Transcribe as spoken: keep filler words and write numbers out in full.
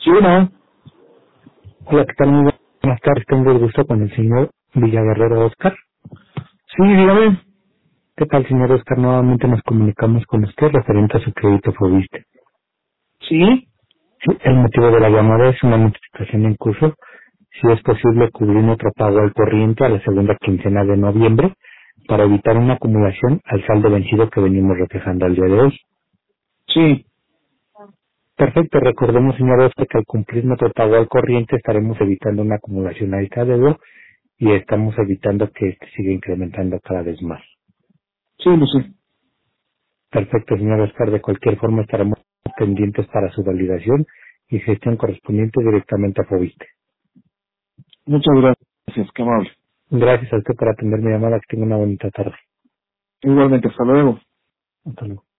Sí, no. Hola, ¿qué tal? Muy buenas tardes. Tengo el gusto con el señor Villaguerrero Oscar. Sí, dígame. ¿Qué tal, señor Oscar? Nuevamente nos comunicamos con usted referente a su crédito Fobiste. Sí. Sí, el motivo de la llamada es una notificación en curso. Si es posible cubrir otro pago al corriente a la segunda quincena de noviembre para evitar una acumulación al saldo vencido que venimos reflejando al día de hoy. Sí. Perfecto. Recordemos, señor Oscar, que al cumplir nuestro pago al corriente estaremos evitando una acumulación a esta deuda y estamos evitando que este siga incrementando cada vez más. Sí, lo sé. Perfecto, señor Oscar. De cualquier forma estaremos pendientes para su validación y gestión correspondiente directamente a Fobiste. Muchas gracias, qué amable. Gracias a usted por atender mi llamada. Que tenga una bonita tarde. Igualmente, hasta luego. Hasta luego.